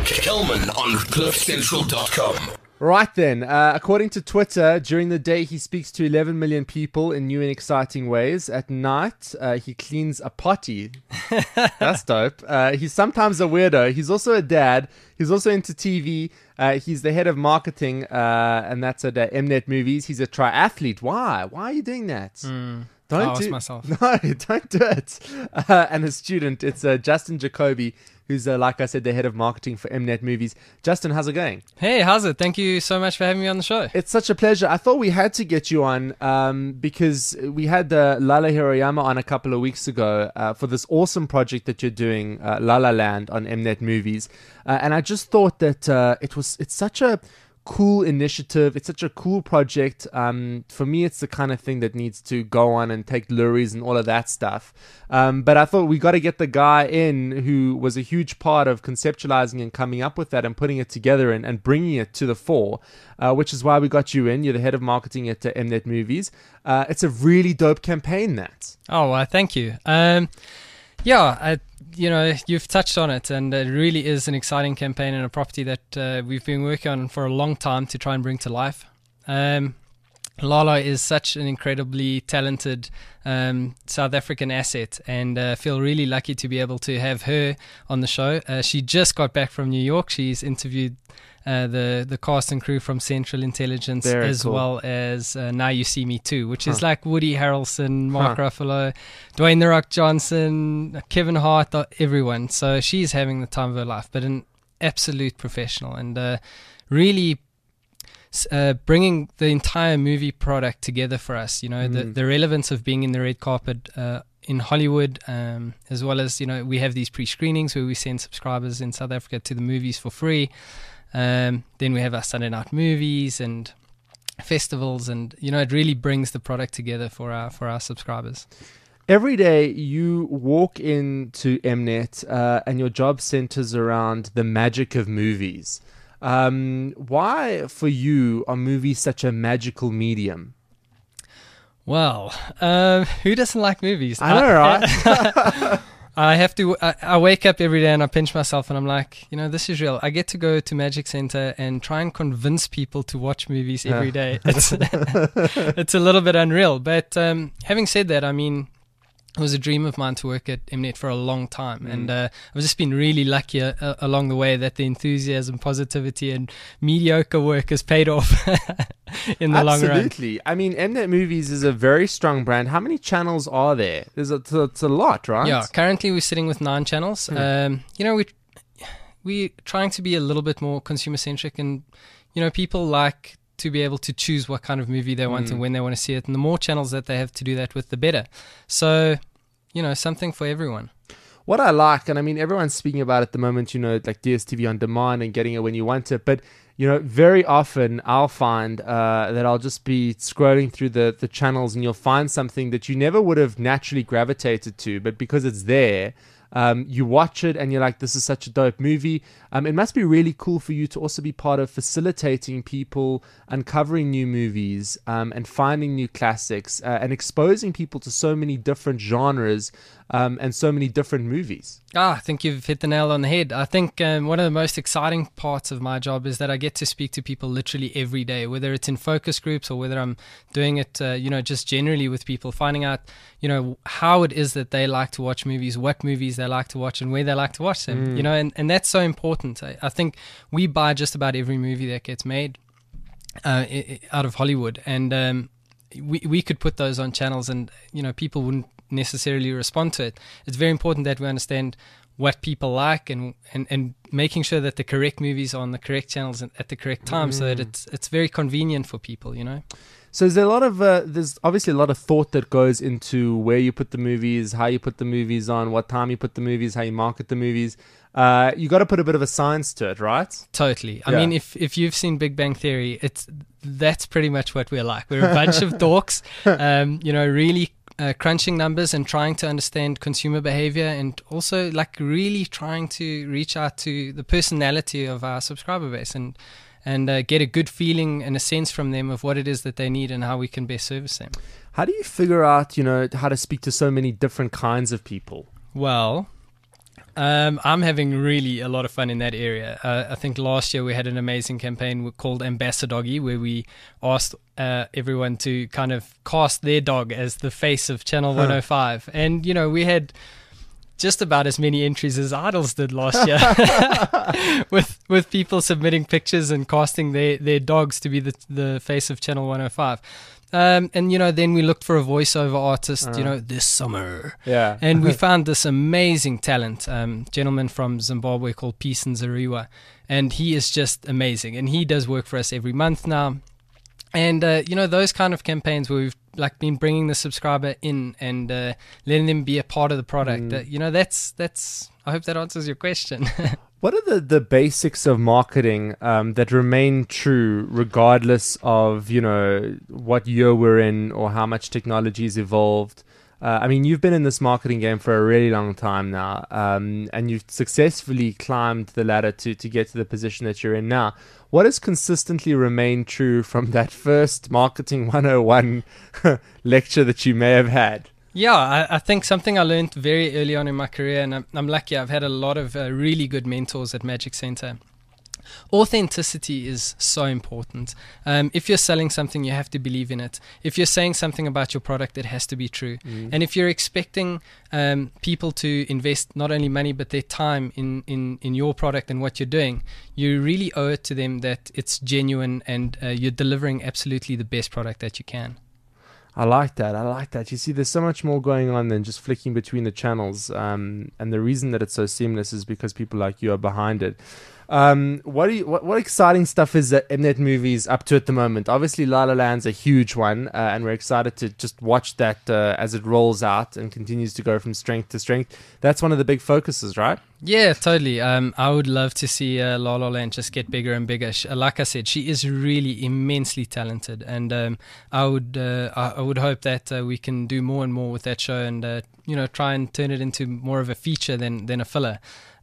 Kelman on CliffCentral.com. Right then, according to Twitter, during the day he speaks to 11 million people in new and exciting ways. At night, he cleans a potty. That's dope. He's sometimes a weirdo. He's also a dad. He's also into TV. He's the head of marketing, and that's at Mnet Movies. He's a triathlete. Why? Why are you doing that? I'll ask myself. No, don't do it. And a student, it's Justin Jacoby, who's, like I said, the head of marketing for Mnet Movies. Justin, how's it going? Hey, how's it? Thank you so much for having me on the show. It's such a pleasure. I thought we had to get you on because we had Lala Hiroyama on a couple of weeks ago for this awesome project that you're doing, La La Land, on Mnet Movies. And I just thought that it's such a cool initiative. It's such a cool project. For me, it's the kind of thing that needs to go on and take lorries and all of that stuff. But I thought we got to get the guy in who was a huge part of conceptualizing and coming up with that and putting it together and bringing it to the fore, which is why we got you in. You're the head of marketing at Mnet Movies. It's a really dope campaign, that. Oh, well, thank you. You've touched on it, and it really is an exciting campaign and a property that we've been working on for a long time to try and bring to life. Lala is such an incredibly talented South African asset, and feel really lucky to be able to have her on the show. She just got back from New York. She's interviewed the cast and crew from Central Intelligence, Very as cool. well as Now You See Me Too, which is like Woody Harrelson, Mark Ruffalo, Dwayne The Rock Johnson, Kevin Hart, everyone. So she's having the time of her life, but an absolute professional, and really bringing the entire movie product together for us. You know, the relevance of being in the red carpet in Hollywood, as well as, we have these pre-screenings where we send subscribers in South Africa to the movies for free. Then we have our Sunday night movies and festivals, and it really brings the product together for our subscribers. Every day you walk into Mnet and your job centers around the magic of movies. Why, for you, are movies such a magical medium? Well, who doesn't like movies? I know, right? I wake up every day and I pinch myself and I'm like, this is real. I get to go to Magic Center and try and convince people to watch movies every day. It's a little bit unreal. But having said that, I mean, it was a dream of mine to work at Mnet for a long time, and I've just been really lucky along the way that the enthusiasm, positivity, and mediocre work has paid off in the long run. Absolutely. I mean, Mnet Movies is a very strong brand. How many channels are there? It's a lot, right? Yeah, currently we're sitting with 9 channels. We're trying to be a little bit more consumer-centric, and, people like to be able to choose what kind of movie they want and when they want to see it. And the more channels that they have to do that with, the better. So, something for everyone. What I like, and I mean, everyone's speaking about it at the moment, like DSTV on demand and getting it when you want it. But, very often I'll find that I'll just be scrolling through the channels and you'll find something that you never would have naturally gravitated to. But because it's there, you watch it and you're like, this is such a dope movie. It must be really cool for you to also be part of facilitating people uncovering new movies and finding new classics and exposing people to so many different genres and so many different movies. I think you've hit the nail on the head. I think one of the most exciting parts of my job is that I get to speak to people literally every day, whether it's in focus groups or whether I'm doing it, just generally with people, finding out, how it is that they like to watch movies, what movies they like to watch, and where they like to watch them. And that's so important. I think we buy just about every movie that gets made out of Hollywood, and we could put those on channels, and people wouldn't necessarily respond to it. It's very important that we understand what people like and making sure that the correct movies are on the correct channels at the correct time, so that it's very convenient for people. So is there a lot of there's obviously a lot of thought that goes into where you put the movies, how you put the movies on, what time you put the movies, how you market the movies. You got to put a bit of a science to it, right? Totally. I mean, if you've seen Big Bang Theory, that's pretty much what we're like. We're a bunch of dorks, really crunching numbers and trying to understand consumer behavior, and also like really trying to reach out to the personality of our subscriber base and get a good feeling and a sense from them of what it is that they need and how we can best service them. How do you figure out, how to speak to so many different kinds of people? Well, I'm having really a lot of fun in that area. I think last year we had an amazing campaign called Ambassadoggy, where we asked everyone to kind of cast their dog as the face of Channel 105. And, you know, we had just about as many entries as Idols did last year with people submitting pictures and casting their dogs to be the face of Channel 105. And, you know, then we looked for a voiceover artist, you know, this summer. Yeah. And we found this amazing talent, gentleman from Zimbabwe called Peace Nzariwa. And he is just amazing. And he does work for us every month now. And, you know, those kind of campaigns where we've like been bringing the subscriber in and letting them be a part of the product, you know, that's, I hope that answers your question. What are the basics of marketing that remain true regardless of, you know, what year we're in or how much technology's evolved? I mean, you've been in this marketing game for a really long time now, and you've successfully climbed the ladder to get to the position that you're in now. What has consistently remained true from that first Marketing 101 lecture that you may have had? Yeah, I think something I learned very early on in my career, and I'm lucky I've had a lot of really good mentors at Magic Center. Authenticity is so important. If you're selling something, you have to believe in it. If you're saying something about your product, it has to be true. And if you're expecting people to invest not only money but their time in your product and what you're doing, you really owe it to them that it's genuine and you're delivering absolutely the best product that you can. I like that. You see, there's so much more going on than just flicking between the channels. And the reason that it's so seamless is because people like you are behind it. What exciting stuff is that Mnet Movies up to at the moment? Obviously, La La Land's a huge one, and we're excited to just watch that as it rolls out and continues to go from strength to strength. That's one of the big focuses, right? Yeah, totally. I would love to see La La Land just get bigger and bigger. Like I said, she is really immensely talented, and I would hope that we can do more and more with that show, and you know, try and turn it into more of a feature than a filler.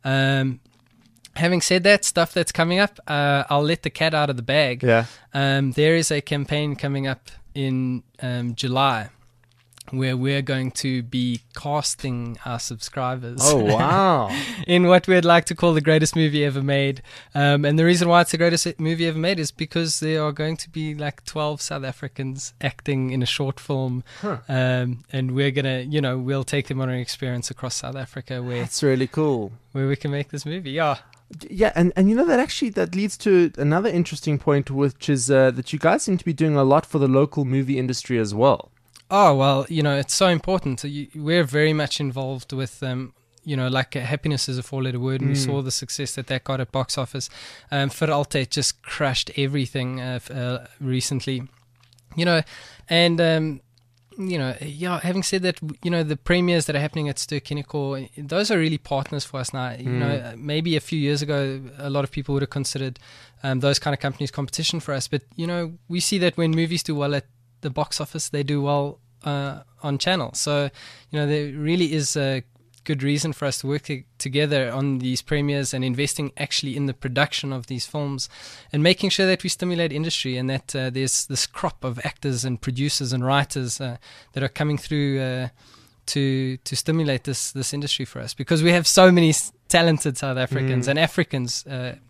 Having said that, stuff that's coming up, I'll let the cat out of the bag. Yeah. There is a campaign coming up in July where we're going to be casting our subscribers. Oh, wow. in what we'd like to call the greatest movie ever made. And the reason why it's the greatest movie ever made is because there are going to be like 12 South Africans acting in a short film. And we're going to, you know, we'll take them on an experience across South Africa where That's really cool. Where we can make this movie. Yeah. Yeah, and you know, that leads to another interesting point, which is that you guys seem to be doing a lot for the local movie industry as well. Oh, well, you know, it's so important. We're very much involved with, you know, like Happiness is a four-letter word, and we saw the success that got at box office. Vir Altyd just crushed everything recently, you know, and... you know, yeah, having said that, you know, the premieres that are happening at Ster-Kinekor, those are really partners for us now. You know, maybe a few years ago, a lot of people would have considered those kind of companies competition for us. But, you know, we see that when movies do well at the box office, they do well on channel. So, you know, there really is a good reason for us to work together on these premieres and investing actually in the production of these films and making sure that we stimulate industry and that there's this crop of actors and producers and writers that are coming through to stimulate this industry for us, because we have so many talented South Africans and Africans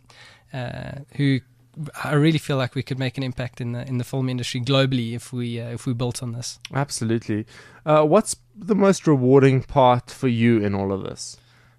who I really feel like we could make an impact in the film industry globally if we built on this. Absolutely. What's the most rewarding part for you in all of this?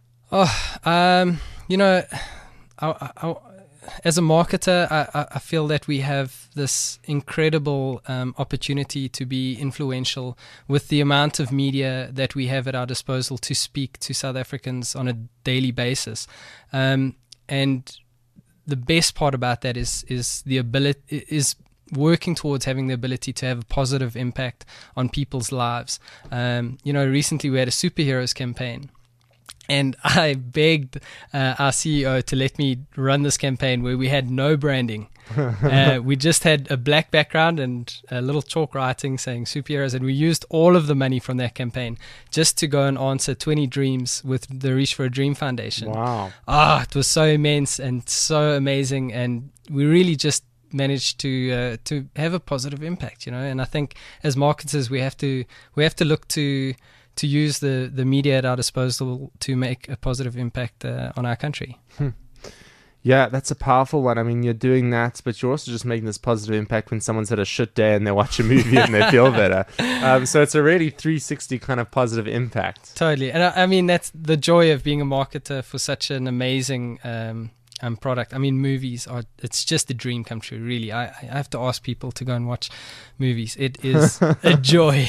You know, as a marketer, I feel that we have this incredible opportunity to be influential with the amount of media that we have at our disposal to speak to South Africans on a daily basis, and the best part about that is the ability is working towards having the ability to have a positive impact on people's lives. You know, recently we had a superheroes campaign, and I begged our CEO to let me run this campaign where we had no branding. We just had a black background and a little chalk writing saying superheroes, and we used all of the money from that campaign just to go and answer 20 dreams with the Reach for a Dream Foundation. Wow. It was so immense and so amazing, and we really just managed to have a positive impact, you know. And I think as marketers we have to look to to use the media at our disposal to make a positive impact on our country. Yeah, that's a powerful one. I mean, you're doing that, but you're also just making this positive impact when someone's had a shit day and they watch a movie and they feel better. So it's a really 360 kind of positive impact. Totally. And I mean, that's the joy of being a marketer for such an amazing product. I mean, movies it's just a dream come true, really. I have to ask people to go and watch movies. It is a joy.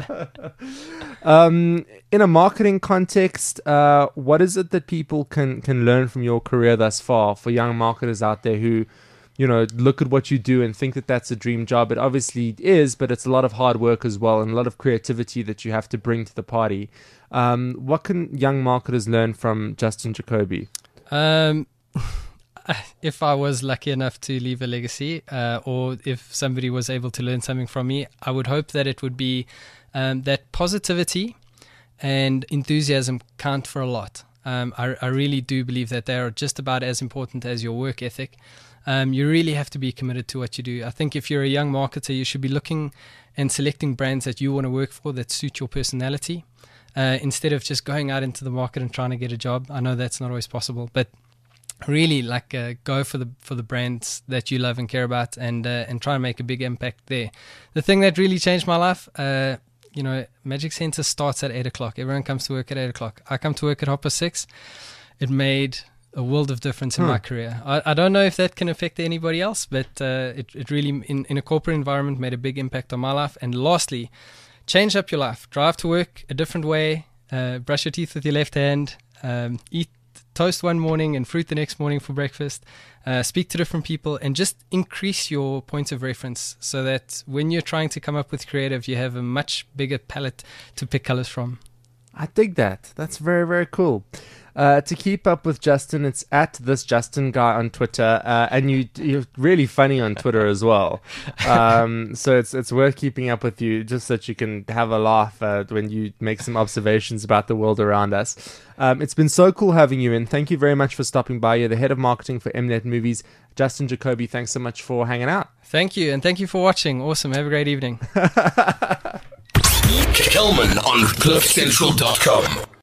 In a marketing context, what is it that people can learn from your career thus far, for young marketers out there who, look at what you do and think that that's a dream job? It obviously is, but it's a lot of hard work as well, and a lot of creativity that you have to bring to the party. What can young marketers learn from Justin Jacoby? If I was lucky enough to leave a legacy, or if somebody was able to learn something from me, I would hope that it would be that positivity and enthusiasm count for a lot. I really do believe that they are just about as important as your work ethic. You really have to be committed to what you do. I think if you're a young marketer, you should be looking and selecting brands that you want to work for that suit your personality, instead of just going out into the market and trying to get a job. I know that's not always possible, but really go for the brands that you love and care about, and try and make a big impact there. The thing that really changed my life, Magic Center starts at 8 o'clock. Everyone comes to work at 8 o'clock. I come to work at 6:30. It made a world of difference in my career. I don't know if that can affect anybody else, but it really, in a corporate environment, made a big impact on my life. And lastly, change up your life. Drive to work a different way. Brush your teeth with your left hand. Eat toast one morning and fruit the next morning for breakfast. Speak to different people, and just increase your points of reference, so that when you're trying to come up with creative, you have a much bigger palette to pick colors from. I dig that. That's very, very cool. To keep up with Justin, it's at this Justin guy on Twitter, and you're really funny on Twitter as well. So it's worth keeping up with you, just so that you can have a laugh when you make some observations about the world around us. It's been so cool having you in. Thank you very much for stopping by. You're the head of marketing for Mnet Movies. Justin Jacoby, thanks so much for hanging out. Thank you, and thank you for watching. Awesome. Have a great evening. Kelman on CliffCentral.com.